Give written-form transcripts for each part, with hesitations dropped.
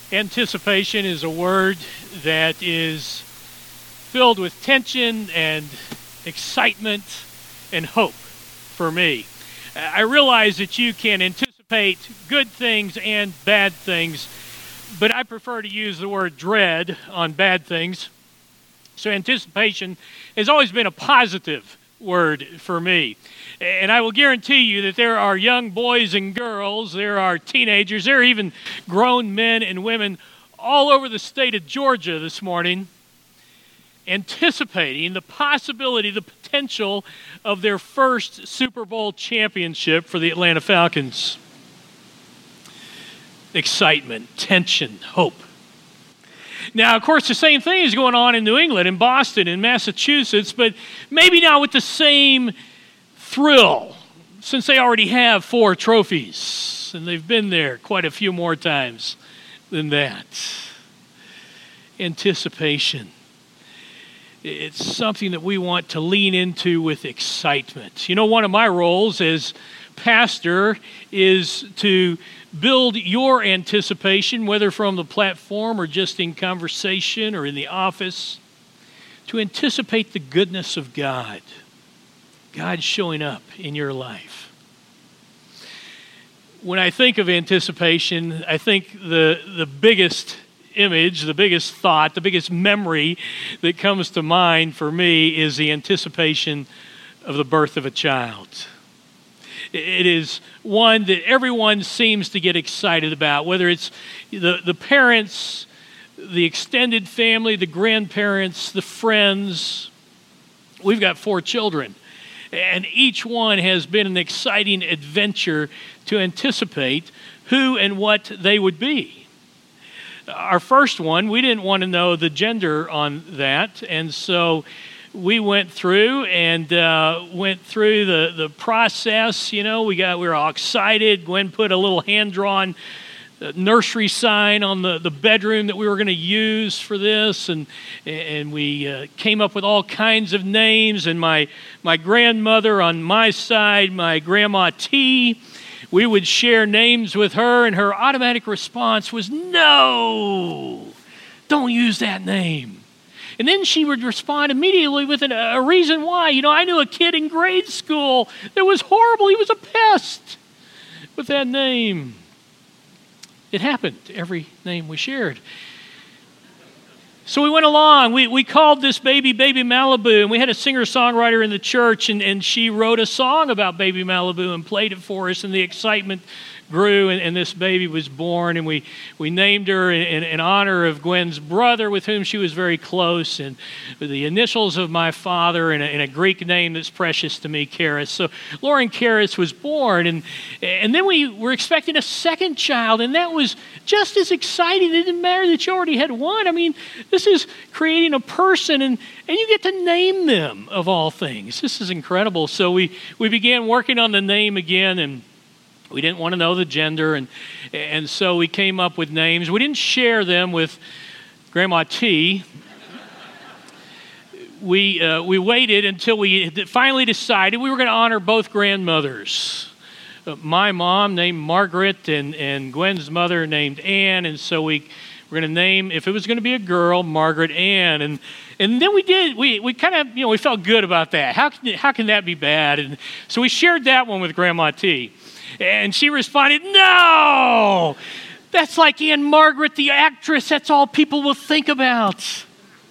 Anticipation is a word that is filled with tension and excitement and hope for me. I realize that you can anticipate good things and bad things, but I prefer to use the word dread on bad things. So anticipation has always been a positive word for me. And I will guarantee you that there are young boys and girls, there are teenagers, there are even grown men and women all over the state of Georgia this morning anticipating the possibility, the potential of their first Super Bowl championship for the Atlanta Falcons. Excitement, tension, hope. Now, of course, the same thing is going on in New England, in Boston, in Massachusetts, but maybe not with the same thrill, since they already have 4 trophies, and they've been there quite a few more times than that. Anticipation. It's something that we want to lean into with excitement. You know, one of my roles as pastor is to build your anticipation, whether from the platform or just in conversation or in the office, to anticipate the goodness of God. God showing up in your life. When I think of anticipation, I think the biggest image, the biggest thought, the biggest memory that comes to mind for me is the anticipation of the birth of a child. It is one that everyone seems to get excited about, whether it's the parents, the extended family, the grandparents, the friends. We've got 4 children, and each one has been an exciting adventure to anticipate who and what they would be. Our first one, we didn't want to know the gender on that, and so we went through the process. You know, we were all excited. Gwen put a little hand-drawn nursery sign on the bedroom that we were going to use for this, and we came up with all kinds of names. And my grandmother on my side, my Grandma T, we would share names with her, and her automatic response was, "No, don't use that name." And then she would respond immediately with a reason why. You know, I knew a kid in grade school that was horrible. He was a pest with that name. It happened, every name we shared. So we went along. We called this baby Malibu, and we had a singer-songwriter in the church, and she wrote a song about baby Malibu and played it for us, and the excitement grew, and this baby was born, and we named her in honor of Gwen's brother, with whom she was very close, and the initials of my father, and a Greek name that's precious to me, Karis. So Lauren Karis was born, and then we were expecting a second child, and that was just as exciting. It didn't matter that you already had one. I mean, this is creating a person, and you get to name them, of all things. This is incredible. So we began working on the name again, and we didn't want to know the gender, and so we came up with names. We didn't share them with Grandma T. We waited until we finally decided we were going to honor both grandmothers. My mom named Margaret, and Gwen's mother named Ann, and so we were going to name, if it was going to be a girl, Margaret Ann. And then we did. We kind of, we felt good about that. How can that be bad? And so we shared that one with Grandma T. And she responded, "No! That's like Ann Margaret, the actress. That's all people will think about."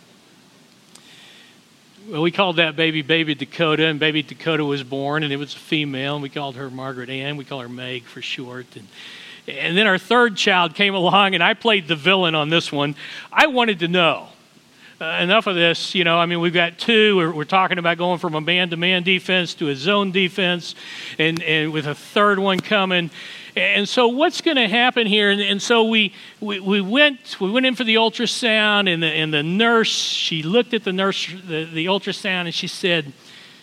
Well, we called that baby Dakota, and baby Dakota was born, and it was a female, and we called her Margaret Ann. We call her Meg for short. And then our third child came along, and I played the villain on this one. I wanted to know. Enough of this, we've got 2. We're talking about going from a man-to-man defense to a zone defense, and with a third one coming. And so what's going to happen here? And so we went in for the ultrasound, and the nurse, she looked at the ultrasound, and she said,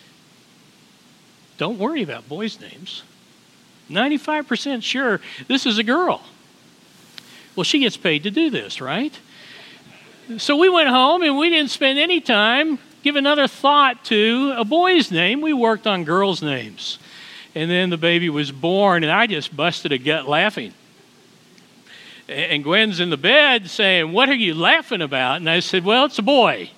"Don't worry about boys' names. 95% sure this is a girl." Well, she gets paid to do this, right? So we went home, and we didn't spend any time giving another thought to a boy's name. We worked on girls' names. And then the baby was born, and I just busted a gut laughing. And Gwen's in the bed saying, "What are you laughing about?" And I said, "Well, it's a boy.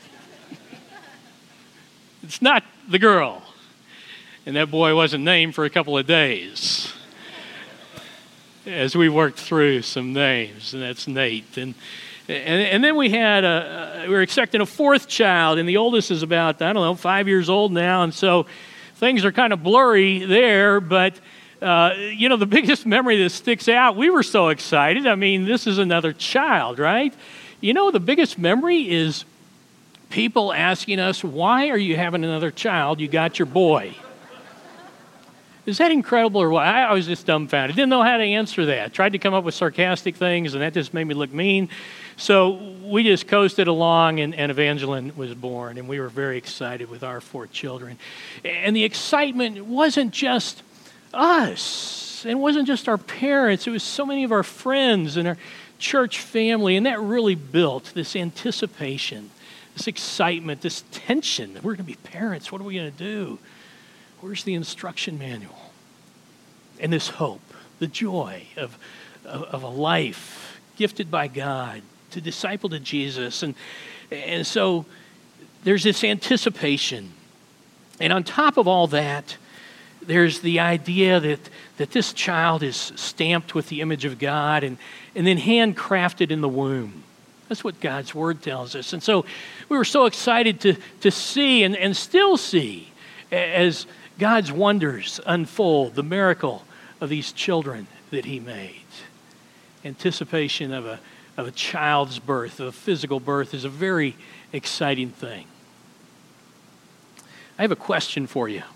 It's not the girl." And that boy wasn't named for a couple of days as we worked through some names, and that's Nate. And then we were expecting a fourth child, and the oldest is about, 5 years old now, and so things are kind of blurry there, but the biggest memory that sticks out, we were so excited. I mean, this is another child, right? The biggest memory is people asking us, "Why are you having another child? You got your boy." Is that incredible or what? I was just dumbfounded. Didn't know how to answer that. Tried to come up with sarcastic things, and that just made me look mean. So we just coasted along, and Evangeline was born, and we were very excited with our 4 children. And the excitement wasn't just us. It wasn't just our parents. It was so many of our friends and our church family, and that really built this anticipation, this excitement, this tension. We're going to be parents. What are we going to do? Where's the instruction manual? And this hope, the joy of a life gifted by God to disciple to Jesus. And so there's this anticipation. And on top of all that, there's the idea that this child is stamped with the image of God and then handcrafted in the womb. That's what God's Word tells us. And so we were so excited to see and still see as God's wonders unfold, the miracle of these children that He made. Anticipation of a child's birth, of a physical birth, is a very exciting thing. I have a question for you.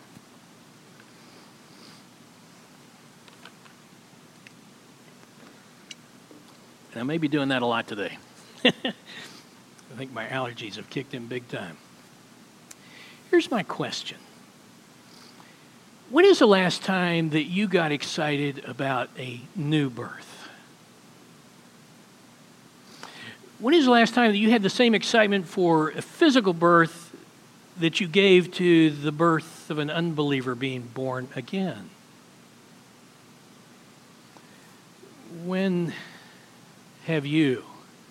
And I may be doing that a lot today. I think my allergies have kicked in big time. Here's my question. When is the last time that you got excited about a new birth? When is the last time that you had the same excitement for a physical birth that you gave to the birth of an unbeliever being born again? When have you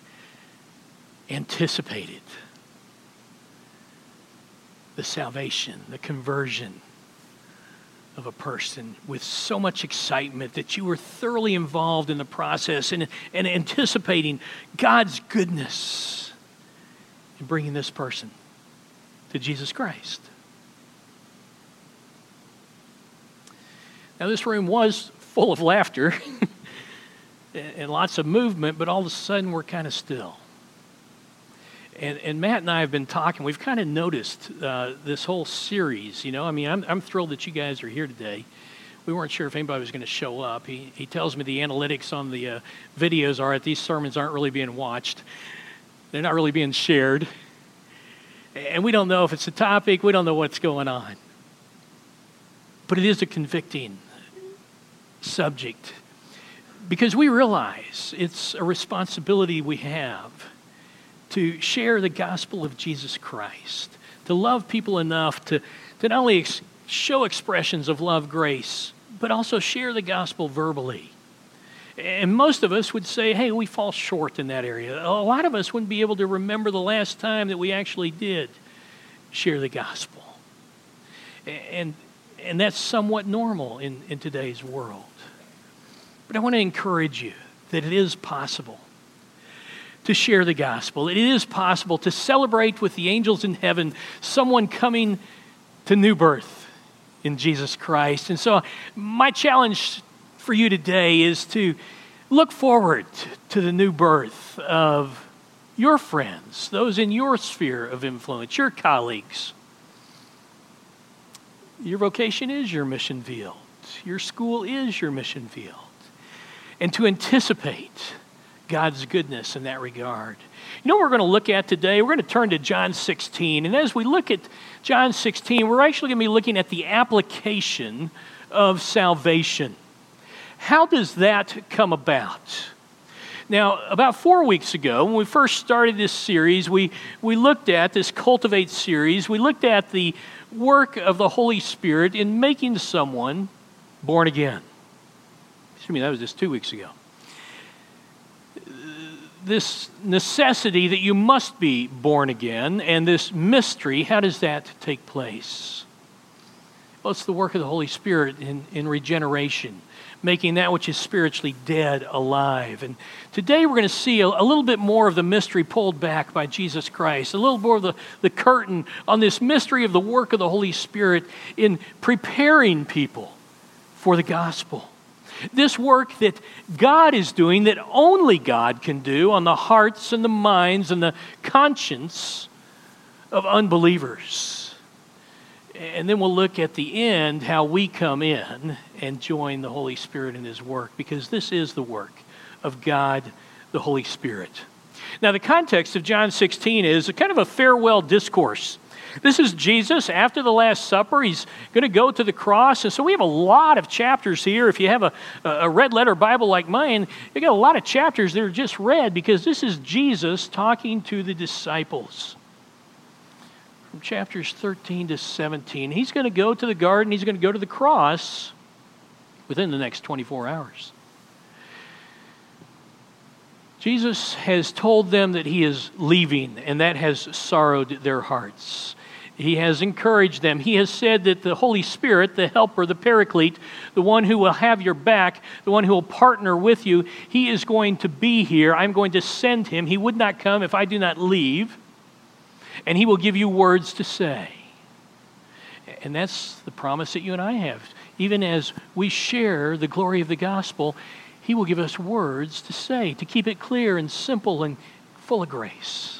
anticipated the salvation, the conversion of a person with so much excitement that you were thoroughly involved in the process and anticipating God's goodness in bringing this person to Jesus Christ? Now, this room was full of laughter and lots of movement, but all of a sudden we're kind of still. And Matt and I have been talking. We've kind of noticed this whole series. I'm thrilled that you guys are here today. We weren't sure if anybody was going to show up. He tells me the analytics on the videos are that these sermons aren't really being watched. They're not really being shared. And we don't know if it's a topic. We don't know what's going on. But it is a convicting subject because we realize it's a responsibility we have to share the gospel of Jesus Christ, to love people enough to not only show expressions of love, grace, but also share the gospel verbally. And most of us would say, hey, we fall short in that area. A lot of us wouldn't be able to remember the last time that we actually did share the gospel. And that's somewhat normal in today's world. But I want to encourage you that it is possible to share the gospel. It is possible to celebrate with the angels in heaven someone coming to new birth in Jesus Christ. And so my challenge for you today is to look forward to the new birth of your friends, those in your sphere of influence, your colleagues. Your vocation is your mission field. Your school is your mission field. And to anticipate God's goodness in that regard. You know what we're going to look at today? We're going to turn to John 16. And as we look at John 16, we're actually going to be looking at the application of salvation. How does that come about? Now, about 4 weeks ago, when we first started this series, we looked at this Cultivate series. We looked at the work of the Holy Spirit in making someone born again. Excuse me, that was just 2 weeks ago. this necessity that you must be born again, and this mystery, how does that take place? Well, it's the work of the Holy Spirit in regeneration, making that which is spiritually dead alive. And today we're going to see a little bit more of the mystery pulled back by Jesus Christ, a little more of the curtain on this mystery of the work of the Holy Spirit in preparing people for the gospel. This work that God is doing, that only God can do on the hearts and the minds and the conscience of unbelievers. And then we'll look at the end how we come in and join the Holy Spirit in His work, because this is the work of God, the Holy Spirit. Now, the context of John 16 is a kind of a farewell discourse. This is Jesus after the Last Supper. He's going to go to the cross. And so we have a lot of chapters here. If you have a red letter Bible like mine, you got a lot of chapters that are just red, because this is Jesus talking to the disciples. From chapters 13 to 17. He's going to go to the garden. He's going to go to the cross within the next 24 hours. Jesus has told them that He is leaving, and that has sorrowed their hearts. He has encouraged them. He has said that the Holy Spirit, the Helper, the Paraclete, the one who will have your back, the one who will partner with you, He is going to be here. I'm going to send Him. He would not come if I do not leave. And He will give you words to say. And that's the promise that you and I have. Even as we share the glory of the gospel, He will give us words to say, to keep it clear and simple and full of grace.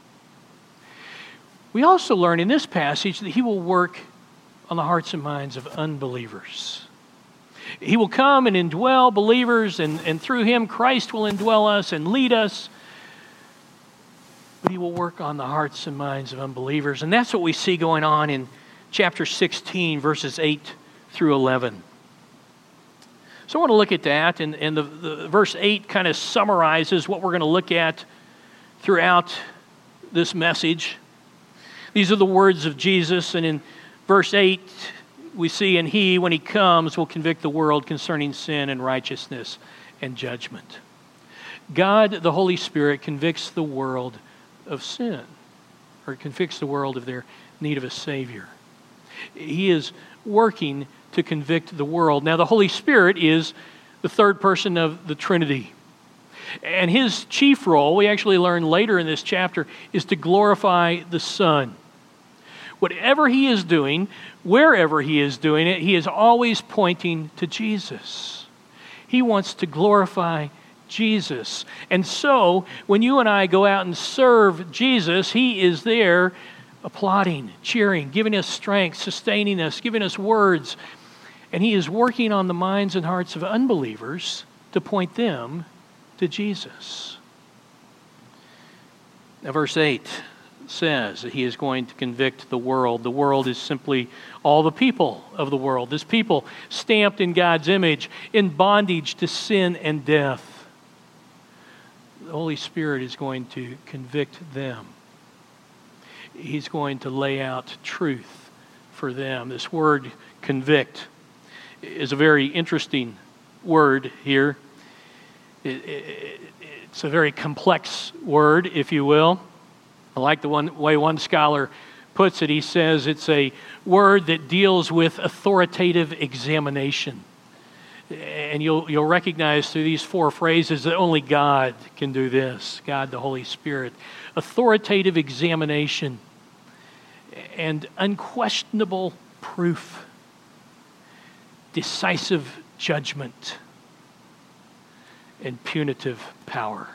We also learn in this passage that He will work on the hearts and minds of unbelievers. He will come and indwell believers, and through Him, Christ will indwell us and lead us. But He will work on the hearts and minds of unbelievers. And that's what we see going on in chapter 16, verses 8 through 11. So I want to look at that, and the verse 8 kind of summarizes what we're going to look at throughout this message. These are the words of Jesus, and in verse 8 we see, "And He, when He comes, will convict the world concerning sin and righteousness and judgment." God, the Holy Spirit, convicts the world of sin, or convicts the world of their need of a Savior. He is working to convict the world. Now, the Holy Spirit is the third person of the Trinity. And His chief role, we actually learn later in this chapter, is to glorify the Son. Whatever He is doing, wherever He is doing it, He is always pointing to Jesus. He wants to glorify Jesus. And so, when you and I go out and serve Jesus, He is there applauding, cheering, giving us strength, sustaining us, giving us words. And He is working on the minds and hearts of unbelievers to point them to Jesus. Now, verse 8 says that He is going to convict the world. The world is simply all the people of the world. This people stamped in God's image, in bondage to sin and death. The Holy Spirit is going to convict them. He's going to lay out truth for them. This word convict is a very interesting word here. It's a very complex word, if you will. I like the way one scholar puts it. He says it's a word that deals with authoritative examination. And you'll recognize through these four phrases that only God can do this. God, the Holy Spirit. Authoritative examination and unquestionable proof. Decisive judgment and punitive power.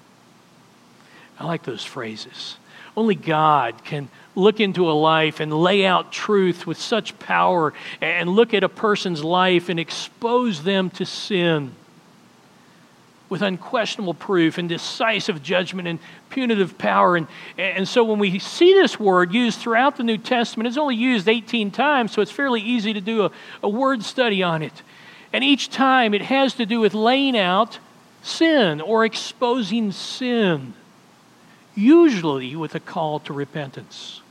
I like those phrases. Only God can look into a life and lay out truth with such power, and look at a person's life and expose them to sin with unquestionable proof and decisive judgment and punitive power. And so when we see this word used throughout the New Testament, it's only used 18 times, so it's fairly easy to do a word study on it. And each time it has to do with laying out sin or exposing sin, usually with a call to repentance.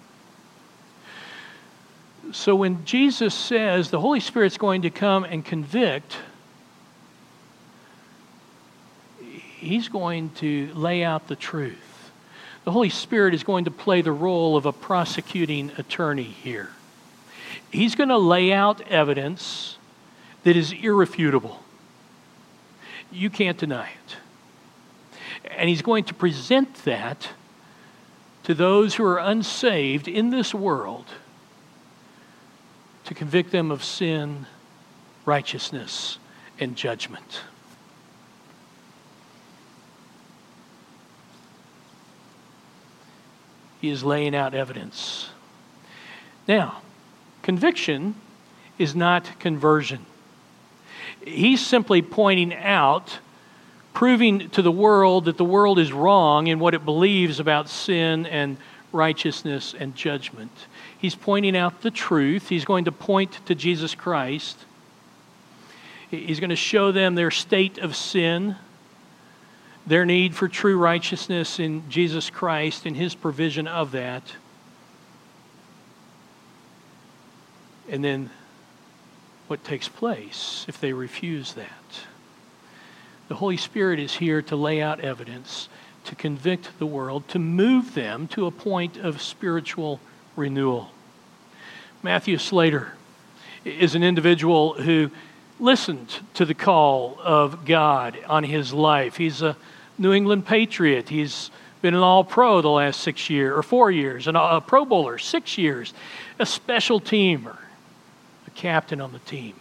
So when Jesus says the Holy Spirit's going to come and convict, He's going to lay out the truth. The Holy Spirit is going to play the role of a prosecuting attorney here. He's going to lay out evidence that is irrefutable. You can't deny it. And he's going to present that to those who are unsaved in this world to convict them of sin, righteousness, and judgment. He is laying out evidence. Now, conviction is not conversion. He's simply pointing out, proving to the world that the world is wrong in what it believes about sin and righteousness and judgment. He's pointing out the truth. He's going to point to Jesus Christ. He's going to show them their state of sin, their need for true righteousness in Jesus Christ and His provision of that. And then what takes place if they refuse that. The Holy Spirit is here to lay out evidence, to convict the world, to move them to a point of spiritual renewal. Matthew Slater is an individual who listened to the call of God on his life. He's a New England Patriot. He's been an All-Pro the last 6 years, or 4 years, and a Pro Bowler 6 years, a special teamer, a captain on the team.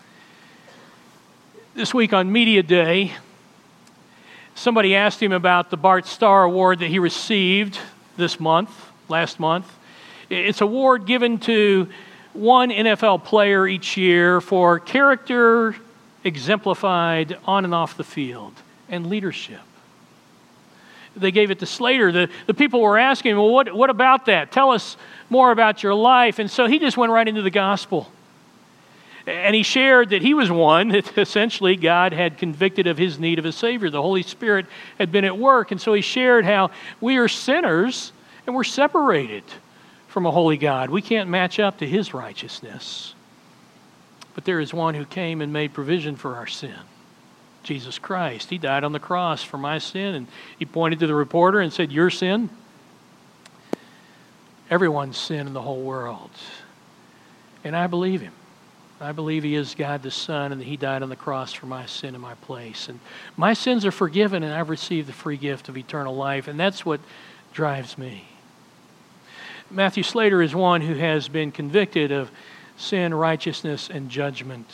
This week on Media Day, somebody asked him about the Bart Starr Award that he received last month. It's an award given to one NFL player each year for character exemplified on and off the field and leadership. They gave it to Slater. The people were asking, well, what about that? Tell us more about your life. And so he just went right into the gospel. And he shared that he was one that essentially God had convicted of his need of a Savior. The Holy Spirit had been at work. And so he shared how we are sinners and we're separated from a holy God. We can't match up to His righteousness. But there is one who came and made provision for our sin. Jesus Christ. He died on the cross for my sin. And he pointed to the reporter and said, your sin? Everyone's sin in the whole world. And I believe him. I believe He is God the Son and that He died on the cross for my sin in my place. And my sins are forgiven and I've received the free gift of eternal life. And that's what drives me. Matthew Slater is one who has been convicted of sin, righteousness, and judgment.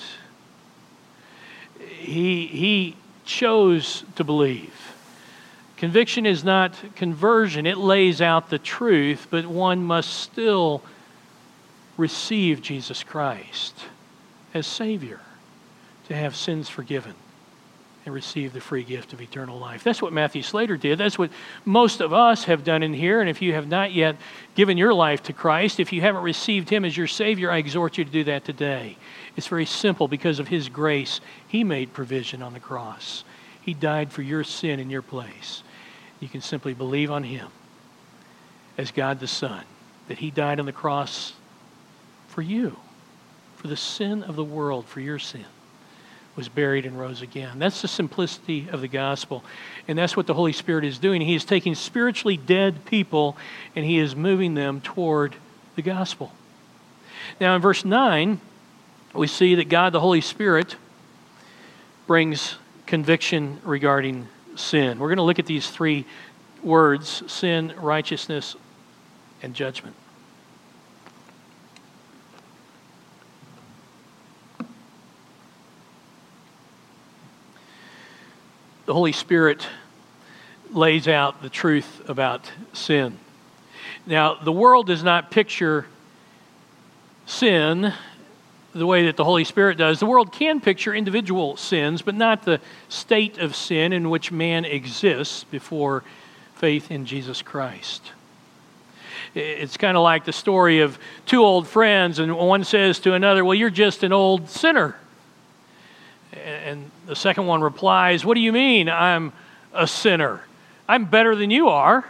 He chose to believe. Conviction is not conversion. It lays out the truth, but one must still receive Jesus Christ as Savior to have sins forgiven and receive the free gift of eternal life. That's what Matthew Slater did. That's what most of us have done in here. And if you have not yet given your life to Christ, if you haven't received Him as your Savior, I exhort you to do that today. It's very simple. Because of His grace, He made provision on the cross. He died for your sin in your place. You can simply believe on Him as God the Son, that He died on the cross for you, for the sin of the world, for your sin, was buried and rose again. That's the simplicity of the gospel. And that's what the Holy Spirit is doing. He is taking spiritually dead people and He is moving them toward the gospel. Now in verse 9, we see that God the Holy Spirit brings conviction regarding sin. We're going to look at these three words: sin, righteousness, and judgment. The Holy Spirit lays out the truth about sin. Now, the world does not picture sin the way that the Holy Spirit does. The world can picture individual sins, but not the state of sin in which man exists before faith in Jesus Christ. It's kind of like the story of two old friends, and one says to another, well, you're just an old sinner. And the second one replies, what do you mean I'm a sinner? I'm better than you are.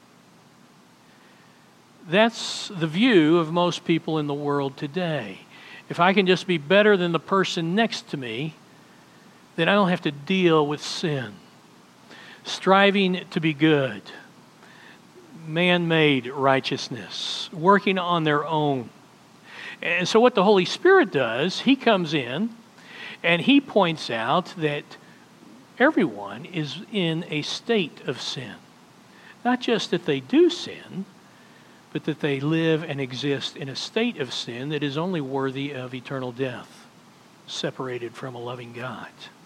That's the view of most people in the world today. If I can just be better than the person next to me, then I don't have to deal with sin. striving to be good, man-made righteousness, working on their own. And so what the Holy Spirit does, He comes in and He points out that everyone is in a state of sin. Not just that they do sin, but that they live and exist in a state of sin that is only worthy of eternal death, separated from a loving God.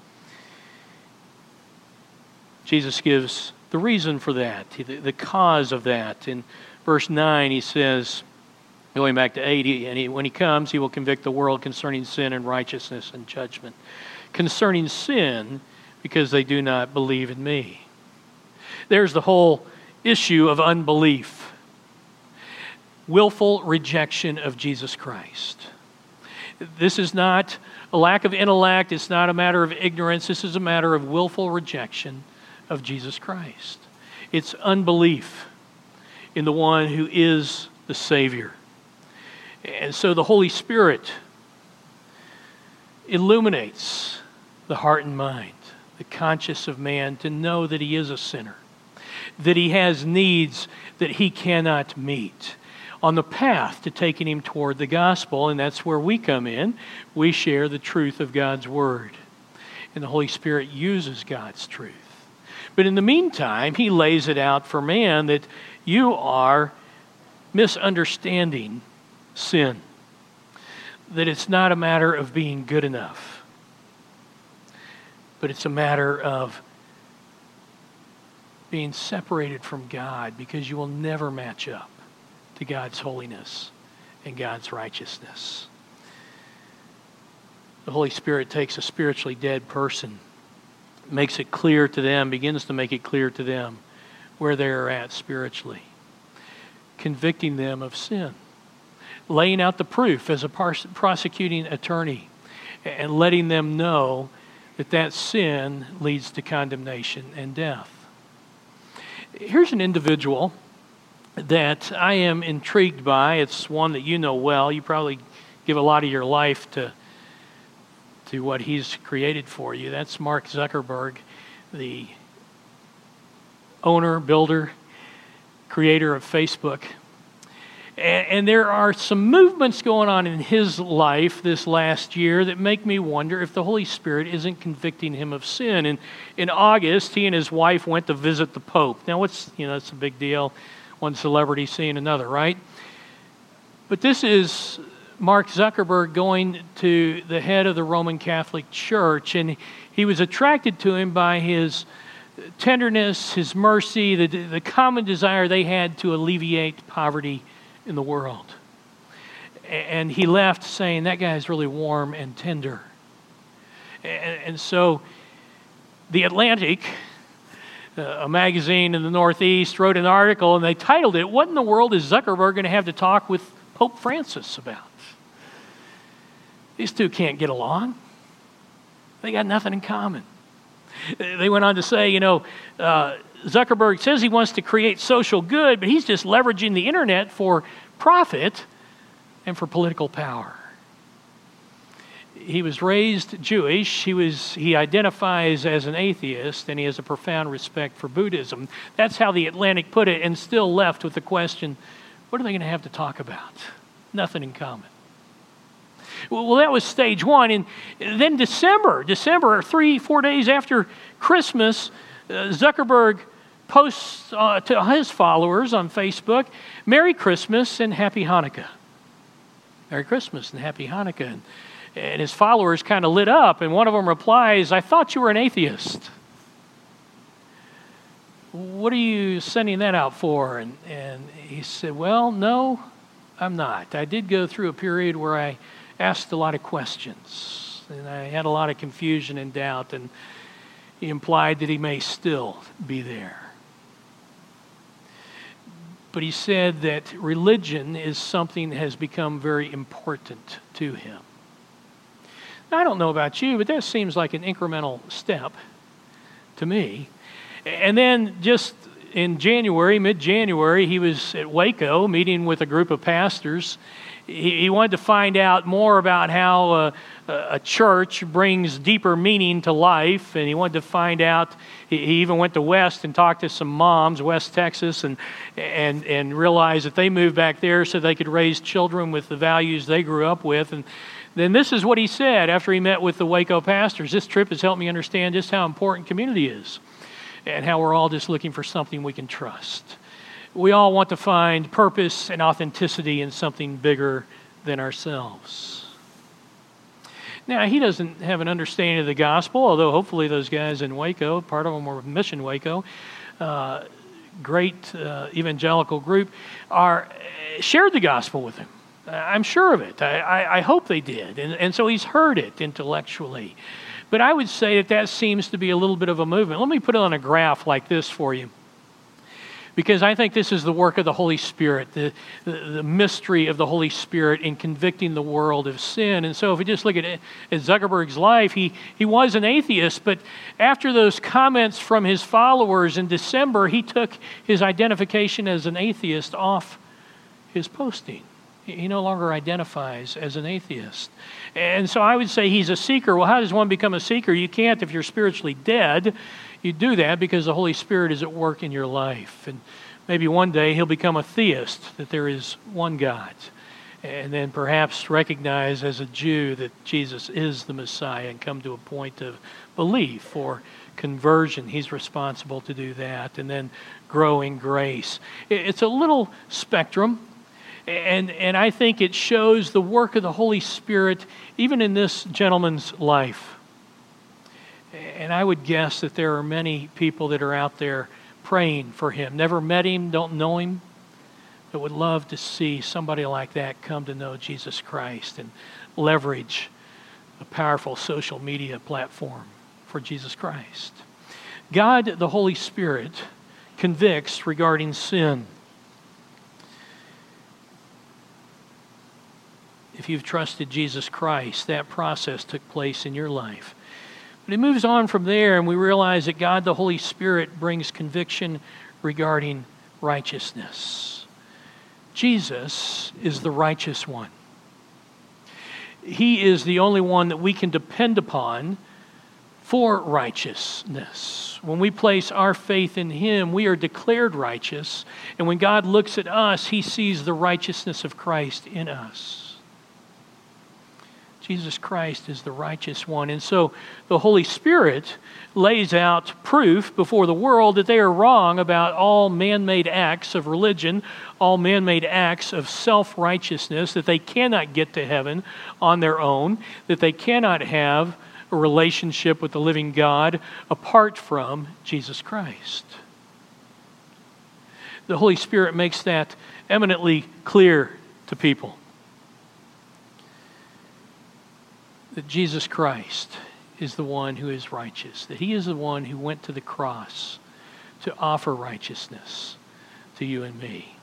Jesus gives the reason for that, the cause of that. In verse 9, He says, going back to 8, when He comes, He will convict the world concerning sin and righteousness and judgment. Concerning sin, because they do not believe in Me. There's the whole issue of unbelief. Willful rejection of Jesus Christ. This is not a lack of intellect. It's not a matter of ignorance. This is a matter of willful rejection of Jesus Christ. It's unbelief in the one who is the Savior. And so the Holy Spirit illuminates the heart and mind, the conscience of man, to know that he is a sinner, that he has needs that he cannot meet, on the path to taking him toward the gospel. And that's where we come in. We share the truth of God's Word. And the Holy Spirit uses God's truth. But in the meantime, He lays it out for man that you are misunderstanding sin. That it's not a matter of being good enough, but it's a matter of being separated from God, because you will never match up to God's holiness and God's righteousness. The Holy Spirit takes a spiritually dead person, makes it clear to them, begins to make it clear to them where they are at spiritually, convicting them of sin, laying out the proof as a prosecuting attorney, and letting them know that that sin leads to condemnation and death. Here's an individual that I am intrigued by. It's one that you know well. You probably give a lot of your life to what he's created for you. That's Mark Zuckerberg, the owner, builder, creator of Facebook. And there are some movements going on in his life this last year that make me wonder if the Holy Spirit isn't convicting him of sin. And in August, he and his wife went to visit the Pope. Now, it's a big deal. One celebrity seeing another, right? But this is Mark Zuckerberg going to the head of the Roman Catholic Church, and he was attracted to him by his tenderness, his mercy, the common desire they had to alleviate poverty in the world. And he left saying, that guy is really warm and tender. And so The Atlantic, a magazine in the Northeast, wrote an article, and they titled it, "What in the world is Zuckerberg going to have to talk with Pope Francis about?" These two can't get along. They got nothing in common. They went on to say, Zuckerberg says he wants to create social good, but he's just leveraging the internet for profit and for political power. He was raised Jewish. He identifies as an atheist, and he has a profound respect for Buddhism. That's how The Atlantic put it, and still left with the question, what are they going to have to talk about? Nothing in common. Well, that was stage one. And then December, 3-4 days after Christmas, Zuckerberg posts to his followers on Facebook, "Merry Christmas and Happy Hanukkah." Merry Christmas and Happy Hanukkah. And his followers kind of lit up, and one of them replies, "I thought you were an atheist. What are you sending that out for?" And he said, "Well, no, I'm not. I did go through a period where I asked a lot of questions, and I had a lot of confusion and doubt," and he implied that he may still be there. But he said that religion is something that has become very important to him. Now, I don't know about you, but that seems like an incremental step to me. And then just in January, mid-January, he was at Waco meeting with a group of pastors, He wanted to find out more about how a church brings deeper meaning to life, and he wanted to find out. He even went to West and talked to some moms, West Texas, and realized that they moved back there so they could raise children with the values they grew up with. And then this is what he said after he met with the Waco pastors. This trip has helped me understand just how important community is and how we're all just looking for something we can trust. We all want to find purpose and authenticity in something bigger than ourselves. Now, he doesn't have an understanding of the gospel, although hopefully those guys in Waco, part of them were Mission Waco, great evangelical group, shared the gospel with him. I'm sure of it. I hope they did. And so he's heard it intellectually. But I would say that seems to be a little bit of a movement. Let me put it on a graph like this for you, because I think this is the work of the Holy Spirit, the mystery of the Holy Spirit in convicting the world of sin. And so if we just look at Zuckerberg's life, he was an atheist, but after those comments from his followers in December, he took his identification as an atheist off his posting. He no longer identifies as an atheist. And so I would say he's a seeker. Well, how does one become a seeker? You can't if you're spiritually dead. You do that because the Holy Spirit is at work in your life. And maybe one day he'll become a theist, that there is one God. And then perhaps recognize as a Jew that Jesus is the Messiah and come to a point of belief or conversion. He's responsible to do that. And then grow in grace. It's a little spectrum. And I think it shows the work of the Holy Spirit even in this gentleman's life. And I would guess that there are many people that are out there praying for him. Never met him, don't know him, but would love to see somebody like that come to know Jesus Christ and leverage a powerful social media platform for Jesus Christ. God, the Holy Spirit, convicts regarding sin. If you've trusted Jesus Christ, that process took place in your life. But it moves on from there, and we realize that God, the Holy Spirit, brings conviction regarding righteousness. Jesus is the righteous one. He is the only one that we can depend upon for righteousness. When we place our faith in Him, we are declared righteous. And when God looks at us, He sees the righteousness of Christ in us. Jesus Christ is the righteous one. And so the Holy Spirit lays out proof before the world that they are wrong about all man-made acts of religion, all man-made acts of self-righteousness, that they cannot get to heaven on their own, that they cannot have a relationship with the living God apart from Jesus Christ. The Holy Spirit makes that eminently clear to people. That Jesus Christ is the one who is righteous, that He is the one who went to the cross to offer righteousness to you and me.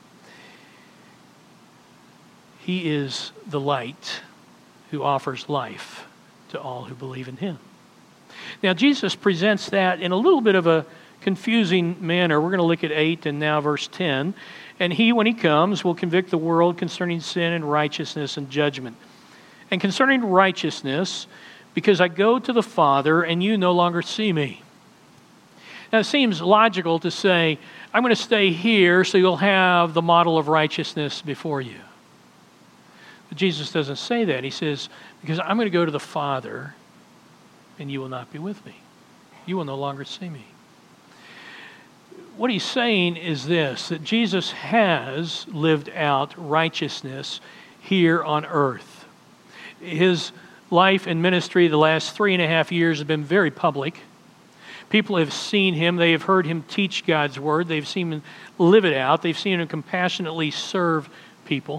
He is the light who offers life to all who believe in Him. Now, Jesus presents that in a little bit of a confusing manner. We're going to look at 8 and now verse 10. And He, when He comes, will convict the world concerning sin and righteousness and judgment. And concerning righteousness, because I go to the Father and you no longer see me. Now, it seems logical to say, I'm going to stay here so you'll have the model of righteousness before you. But Jesus doesn't say that. He says, because I'm going to go to the Father and you will not be with me. You will no longer see me. What He's saying is this, that Jesus has lived out righteousness here on earth. His life and ministry the last 3.5 years have been very public. People have seen Him. They have heard Him teach God's Word. They've seen Him live it out. They've seen Him compassionately serve people.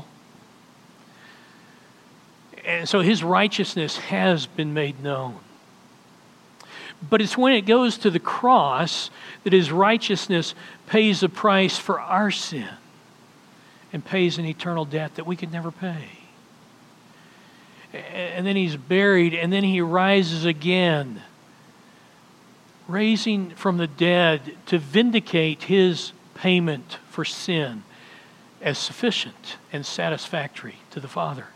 And so His righteousness has been made known. But it's when it goes to the cross that His righteousness pays the price for our sin and pays an eternal debt that we could never pay. And then He's buried, and then He rises again, raising from the dead to vindicate His payment for sin as sufficient and satisfactory to the Father.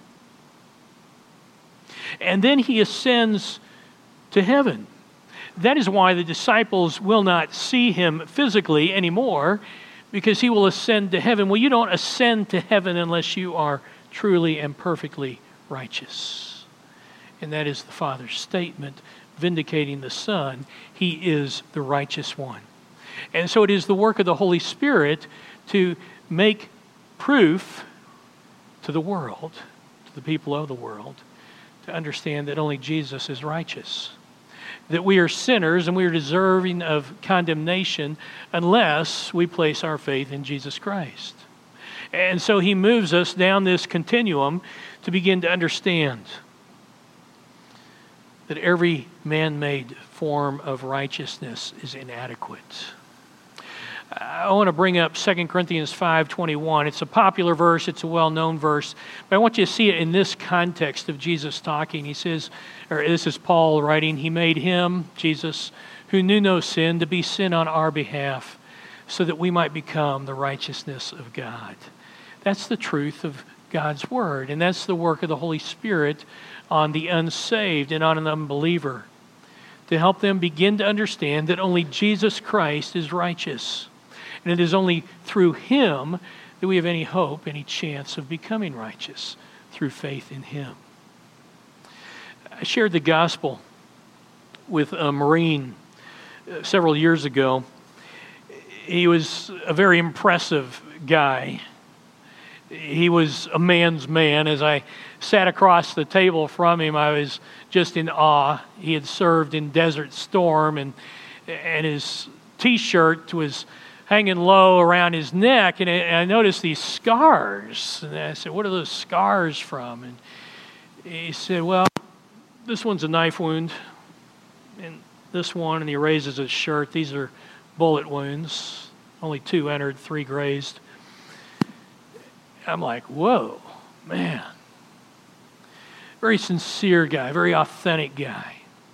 And then he ascends to heaven. That is why the disciples will not see him physically anymore, because he will ascend to heaven. Well, you don't ascend to heaven unless you are truly and perfectly righteous. And that is the Father's statement, vindicating the Son. He is the righteous one. And so it is the work of the Holy Spirit to make proof to the world, to the people of the world, to understand that only Jesus is righteous. That we are sinners and we are deserving of condemnation unless we place our faith in Jesus Christ. And so he moves us down this continuum to begin to understand that every man-made form of righteousness is inadequate. I want to bring up 2 Corinthians 5:21. It's a popular verse. It's a well-known verse. But I want you to see it in this context of Jesus talking. He says, or this is Paul writing, he made him, Jesus, who knew no sin, to be sin on our behalf, so that we might become the righteousness of God. That's the truth of God's Word. And that's the work of the Holy Spirit on the unsaved and on an unbeliever, to help them begin to understand that only Jesus Christ is righteous. And it is only through him that we have any hope, any chance of becoming righteous, through faith in him. I shared the gospel with a Marine several years ago. He was a very impressive guy. He was a man's man. As I sat across the table from him, I was just in awe. He had served in Desert Storm, and his T-shirt was hanging low around his neck, and I noticed these scars. And I said, "What are those scars from?" And he said, "Well, this one's a knife wound, and this one," and he raises his shirt, "these are bullet wounds. Only 2 entered, 3 grazed." I'm like, whoa, man. Very sincere guy, very authentic guy.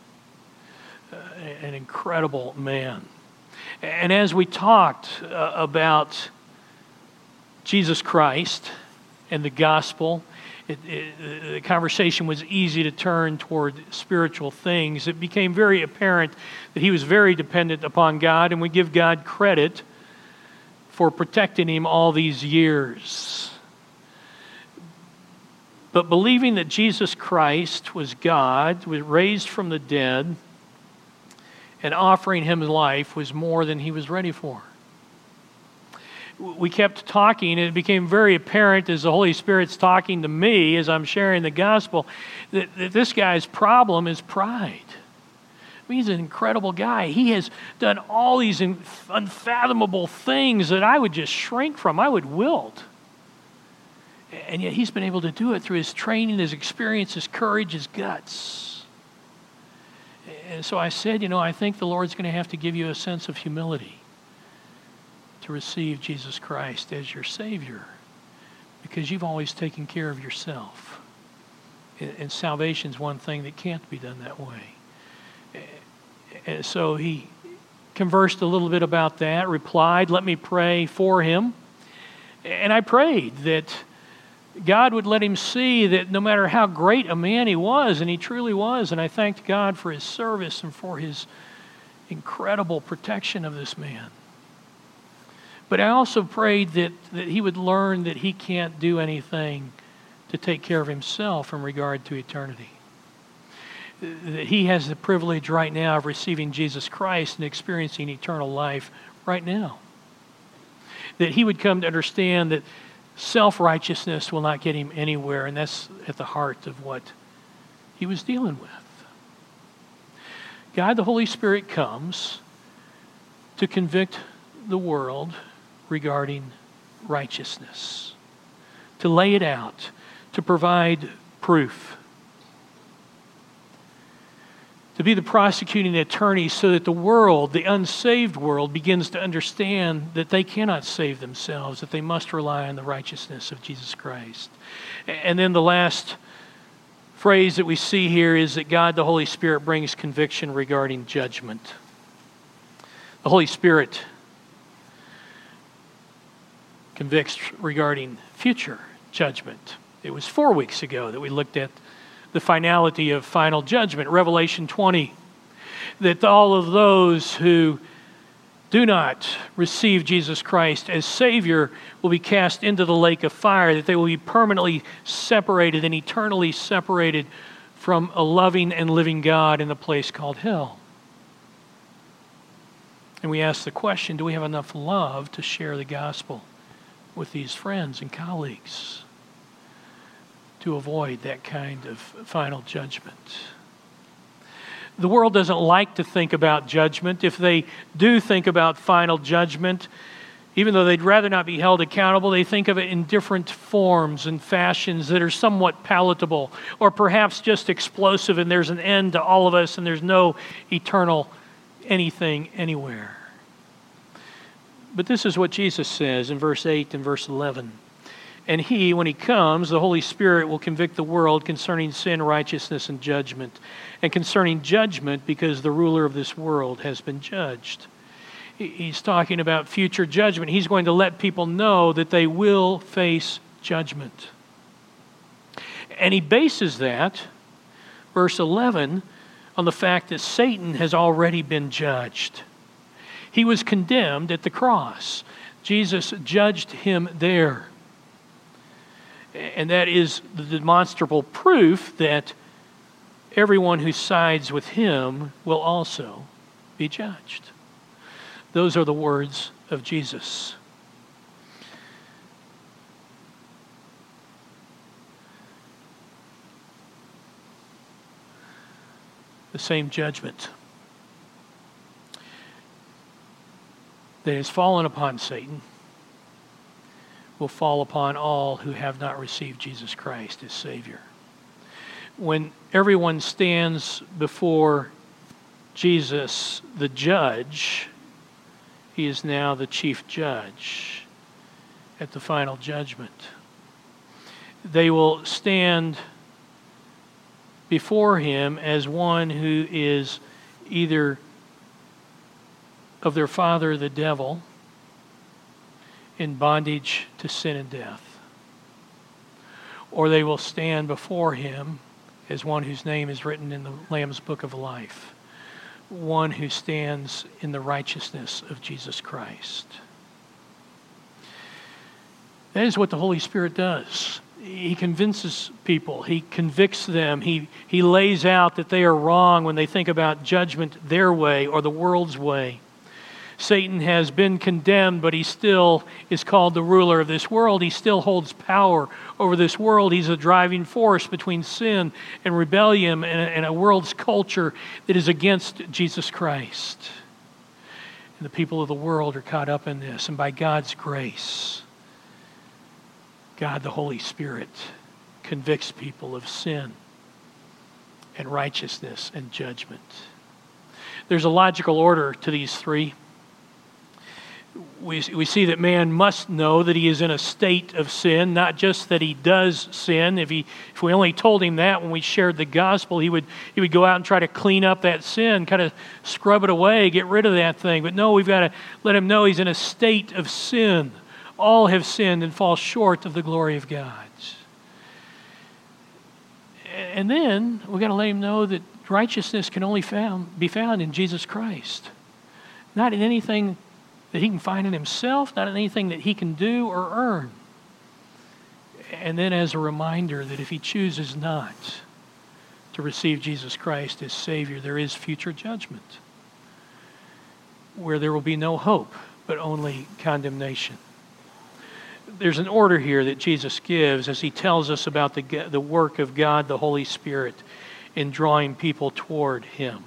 An incredible man. And as we talked about Jesus Christ and the gospel, the conversation was easy to turn toward spiritual things. It became very apparent that he was very dependent upon God, and we give God credit for protecting him all these years. But believing that Jesus Christ was God, was raised from the dead, and offering him life was more than he was ready for. We kept talking, and it became very apparent as the Holy Spirit's talking to me as I'm sharing the gospel that this guy's problem is pride. I mean, he's an incredible guy. He has done all these unfathomable things that I would just shrink from. I would wilt. And yet he's been able to do it through his training, his experience, his courage, his guts. And so I said, I think the Lord's going to have to give you a sense of humility to receive Jesus Christ as your Savior, because you've always taken care of yourself. And salvation's one thing that can't be done that way. And so he conversed a little bit about that, replied, "Let me pray for him." And I prayed that God would let him see that no matter how great a man he was, and he truly was, and I thanked God for his service and for his incredible protection of this man. But I also prayed that he would learn that he can't do anything to take care of himself in regard to eternity. That he has the privilege right now of receiving Jesus Christ and experiencing eternal life right now. That he would come to understand that self-righteousness will not get him anywhere, and that's at the heart of what he was dealing with. God, the Holy Spirit, comes to convict the world regarding righteousness, to lay it out, to provide proof, to be the prosecuting attorney so that the world, the unsaved world, begins to understand that they cannot save themselves, that they must rely on the righteousness of Jesus Christ. And then the last phrase that we see here is that God, the Holy Spirit, brings conviction regarding judgment. The Holy Spirit convicts regarding future judgment. It was 4 weeks ago that we looked at the finality of final judgment, Revelation 20, that all of those who do not receive Jesus Christ as Savior will be cast into the lake of fire, that they will be permanently separated and eternally separated from a loving and living God in a place called hell. And we ask the question, do we have enough love to share the gospel with these friends and colleagues to avoid that kind of final judgment? The world doesn't like to think about judgment. If they do think about final judgment, even though they'd rather not be held accountable, they think of it in different forms and fashions that are somewhat palatable, or perhaps just explosive, and there's an end to all of us and there's no eternal anything anywhere. But this is what Jesus says in verse 8 and verse 11. And he, when he comes, the Holy Spirit will convict the world concerning sin, righteousness, and judgment. And concerning judgment, because the ruler of this world has been judged. He's talking about future judgment. He's going to let people know that they will face judgment. And he bases that, verse 11, on the fact that Satan has already been judged. He was condemned at the cross. Jesus judged him there. And that is the demonstrable proof that everyone who sides with him will also be judged. Those are the words of Jesus. The same judgment that has fallen upon Satan will fall upon all who have not received Jesus Christ as Savior. When everyone stands before Jesus, the judge, he is now the chief judge at the final judgment. They will stand before him as one who is either of their father, the devil, in bondage to sin and death, or they will stand before him as one whose name is written in the Lamb's Book of Life, one who stands in the righteousness of Jesus Christ. That is what the Holy Spirit does. He convinces people. He convicts them. He lays out that they are wrong when they think about judgment their way or the world's way. Satan has been condemned, but he still is called the ruler of this world. He still holds power over this world. He's a driving force between sin and rebellion and a world's culture that is against Jesus Christ. And the people of the world are caught up in this. And by God's grace, God, the Holy Spirit, convicts people of sin and righteousness and judgment. There's a logical order to these three. We see that man must know that he is in a state of sin, not just that he does sin. If we only told him that when we shared the gospel, he would go out and try to clean up that sin, kind of scrub it away, get rid of that thing. But no, we've got to let him know he's in a state of sin. All have sinned and fall short of the glory of God. And then we've got to let him know that righteousness can only be found in Jesus Christ, not in anything that he can find in himself, not in anything that he can do or earn. And then as a reminder that if he chooses not to receive Jesus Christ as Savior, there is future judgment where there will be no hope, but only condemnation. There's an order here that Jesus gives as he tells us about the work of God, the Holy Spirit, in drawing people toward him.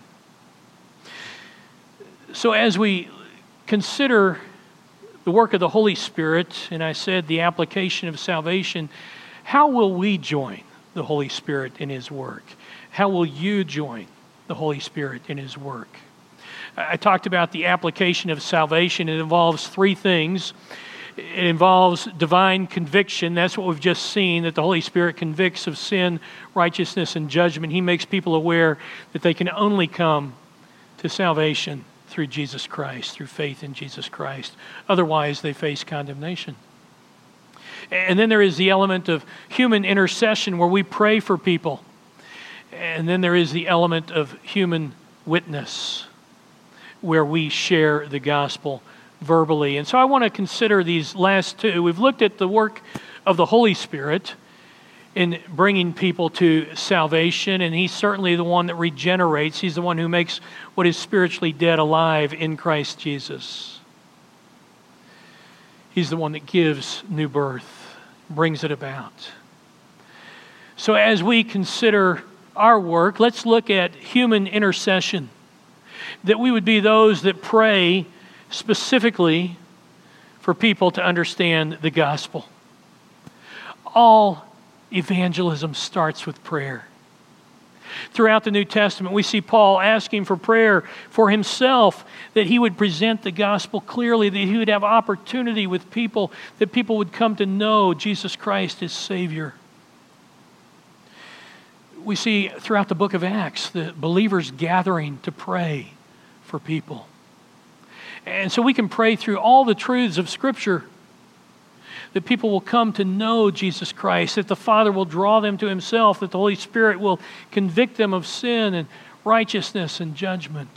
So as we consider the work of the Holy Spirit, and I said the application of salvation, how will we join the Holy Spirit in his work? How will you join the Holy Spirit in his work? I talked about the application of salvation. It involves three things. It involves divine conviction. That's what we've just seen, that the Holy Spirit convicts of sin, righteousness, and judgment. He makes people aware that they can only come to salvation through Jesus Christ, through faith in Jesus Christ. Otherwise, they face condemnation. And then there is the element of human intercession where we pray for people. And then there is the element of human witness where we share the gospel verbally. And so I want to consider these last two. We've looked at the work of the Holy Spirit in bringing people to salvation, and He's certainly the one that regenerates. He's the one who makes what is spiritually dead alive in Christ Jesus. He's the one that gives new birth, brings it about. So as we consider our work, let's look at human intercession. That we would be those that pray specifically for people to understand the gospel. All evangelism starts with prayer. Throughout the New Testament, we see Paul asking for prayer for himself, that he would present the gospel clearly, that he would have opportunity with people, that people would come to know Jesus Christ as Savior. We see throughout the book of Acts the believers gathering to pray for people. And so we can pray through all the truths of Scripture, that people will come to know Jesus Christ, that the Father will draw them to Himself, that the Holy Spirit will convict them of sin and righteousness and judgment.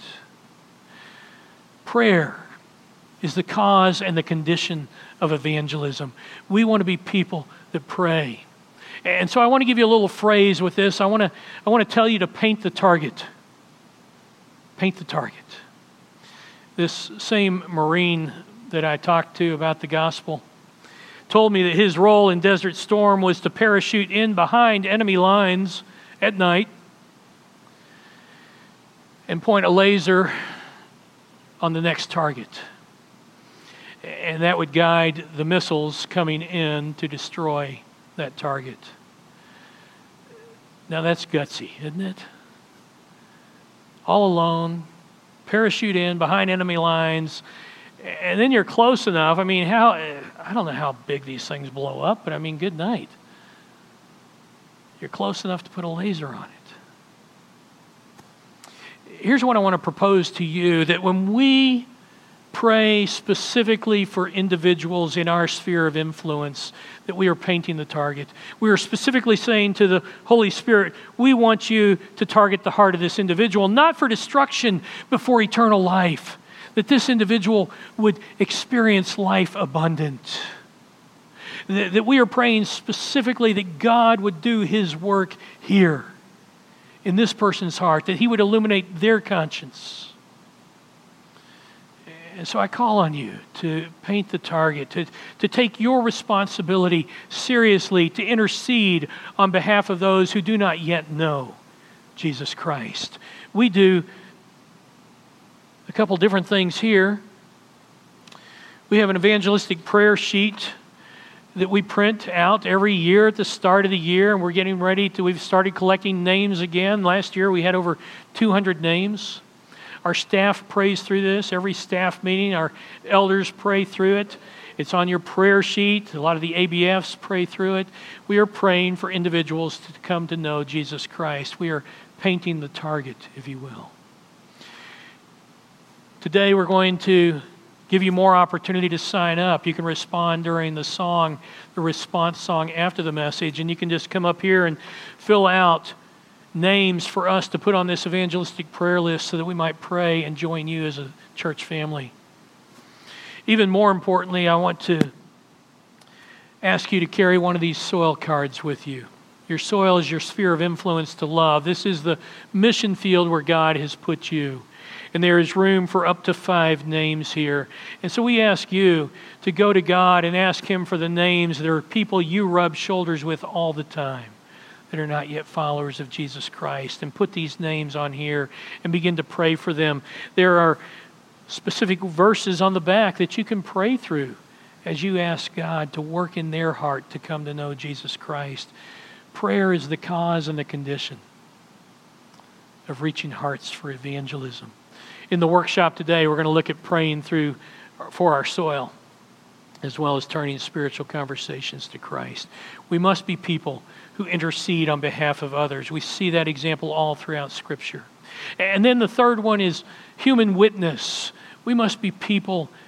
Prayer is the cause and the condition of evangelism. We want to be people that pray. And so I want to give you a little phrase with this. I want to tell you to paint the target. Paint the target. This same Marine that I talked to about the gospel told me that his role in Desert Storm was to parachute in behind enemy lines at night and point a laser on the next target. And that would guide the missiles coming in to destroy that target. Now that's gutsy, isn't it? All alone, parachute in behind enemy lines, and then you're close enough. I mean, I don't know how big these things blow up, but I mean, good night. You're close enough to put a laser on it. Here's what I want to propose to you, that when we pray specifically for individuals in our sphere of influence, that we are painting the target. We are specifically saying to the Holy Spirit, we want you to target the heart of this individual, not for destruction, but for eternal life. That this individual would experience life abundant. That we are praying specifically that God would do His work here in this person's heart, that He would illuminate their conscience. And so I call on you to paint the target, to take your responsibility seriously, to intercede on behalf of those who do not yet know Jesus Christ. We do a couple different things here. We have an evangelistic prayer sheet that we print out every year at the start of the year, and we're getting ready to, we've started collecting names again. Last year we had over 200 names. Our staff prays through this. Every staff meeting, our elders pray through it. It's on your prayer sheet. A lot of the ABFs pray through it. We are praying for individuals to come to know Jesus Christ. We are painting the target, if you will. Today we're going to give you more opportunity to sign up. You can respond during the song, the response song after the message, and you can just come up here and fill out names for us to put on this evangelistic prayer list so that we might pray and join you as a church family. Even more importantly, I want to ask you to carry one of these soil cards with you. Your soil is your sphere of influence to love. This is the mission field where God has put you. And there is room for up to 5 names here. And so we ask you to go to God and ask Him for the names. There are people you rub shoulders with all the time that are not yet followers of Jesus Christ. And put these names on here and begin to pray for them. There are specific verses on the back that you can pray through as you ask God to work in their heart to come to know Jesus Christ. Prayer is the cause and the condition of reaching hearts for evangelism. In the workshop today, we're going to look at praying for our soil, as well as turning spiritual conversations to Christ. We must be people who intercede on behalf of others. We see that example all throughout Scripture. And then the third one is human witness. We must be people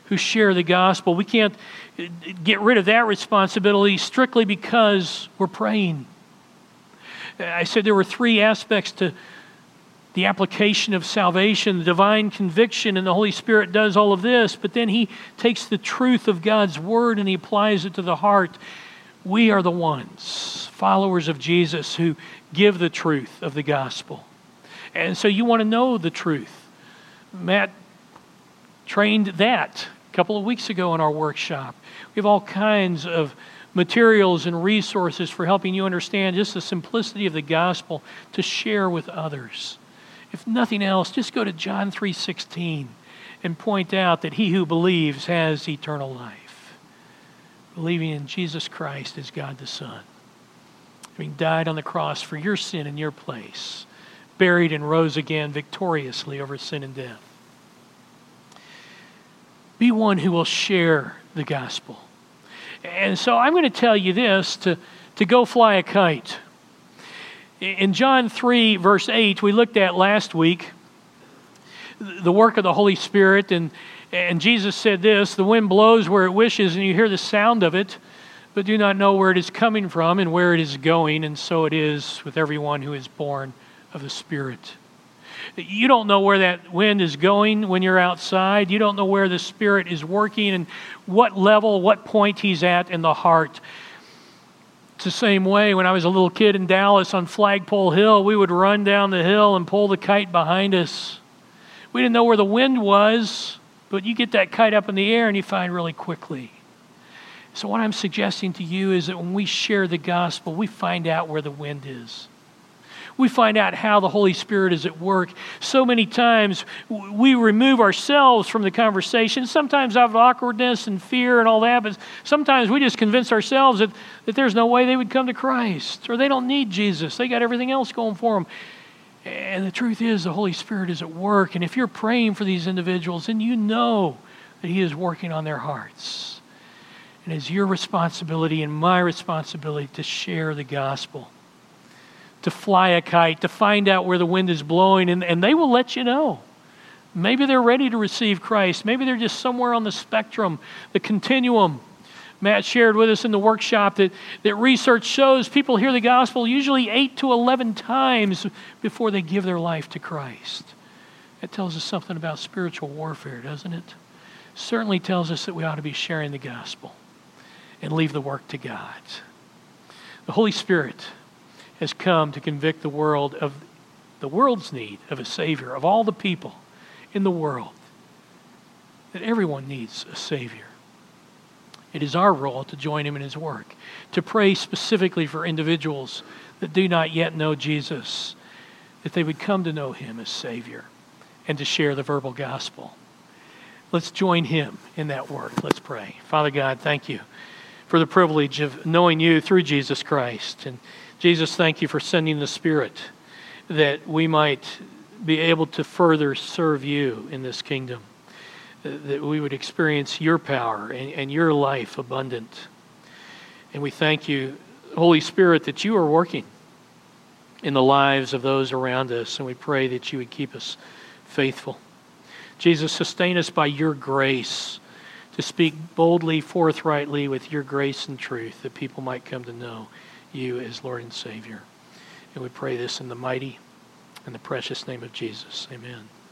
who share the gospel. We can't get rid of that responsibility strictly because we're praying. I said there were three aspects to the application of salvation, the divine conviction, and the Holy Spirit does all of this, but then He takes the truth of God's Word and He applies it to the heart. We are the ones, followers of Jesus, who give the truth of the gospel. And so you want to know the truth. Matt trained that a couple of weeks ago in our workshop. We have all kinds of materials and resources for helping you understand just the simplicity of the gospel to share with others. If nothing else, just go to John 3:16 and point out that he who believes has eternal life. Believing in Jesus Christ as God the Son, having died on the cross for your sin in your place, buried and rose again victoriously over sin and death. Be one who will share the gospel. And so I'm going to tell you this, to go fly a kite. In John 3, verse 8, we looked at last week the work of the Holy Spirit, and Jesus said this, the wind blows where it wishes, and you hear the sound of it, but do not know where it is coming from and where it is going, and so it is with everyone who is born of the Spirit. You don't know where that wind is going when you're outside. You don't know where the Spirit is working and what level, what point He's at in the heart. It's the same way when I was a little kid in Dallas on Flagpole Hill, we would run down the hill and pull the kite behind us. We didn't know where the wind was, but you get that kite up in the air and you find really quickly. So what I'm suggesting to you is that when we share the gospel, we find out where the wind is. We find out how the Holy Spirit is at work. So many times we remove ourselves from the conversation, sometimes out of awkwardness and fear and all that, but sometimes we just convince ourselves that there's no way they would come to Christ, or they don't need Jesus. They got everything else going for them. And the truth is the Holy Spirit is at work, and if you're praying for these individuals, then you know that He is working on their hearts. And it's your responsibility and my responsibility to share the gospel, to fly a kite, to find out where the wind is blowing, and they will let you know. Maybe they're ready to receive Christ. Maybe they're just somewhere on the spectrum, the continuum. Matt shared with us in the workshop that research shows people hear the gospel usually 8 to 11 times before they give their life to Christ. That tells us something about spiritual warfare, doesn't it? Certainly tells us that we ought to be sharing the gospel and leave the work to God. The Holy Spirit has come to convict the world of the world's need of a Savior, of all the people in the world, that everyone needs a Savior. It is our role to join Him in His work, to pray specifically for individuals that do not yet know Jesus, that they would come to know Him as Savior, and to share the verbal gospel. Let's join Him in that work. Let's pray. Father God, thank You for the privilege of knowing You through Jesus Christ. And Jesus, thank You for sending the Spirit that we might be able to further serve You in this kingdom, that we would experience Your power and Your life abundant. And we thank You, Holy Spirit, that You are working in the lives of those around us, and we pray that You would keep us faithful. Jesus, sustain us by Your grace to speak boldly, forthrightly with Your grace and truth, that people might come to know You as Lord and Savior. And we pray this in the mighty and the precious name of Jesus. Amen.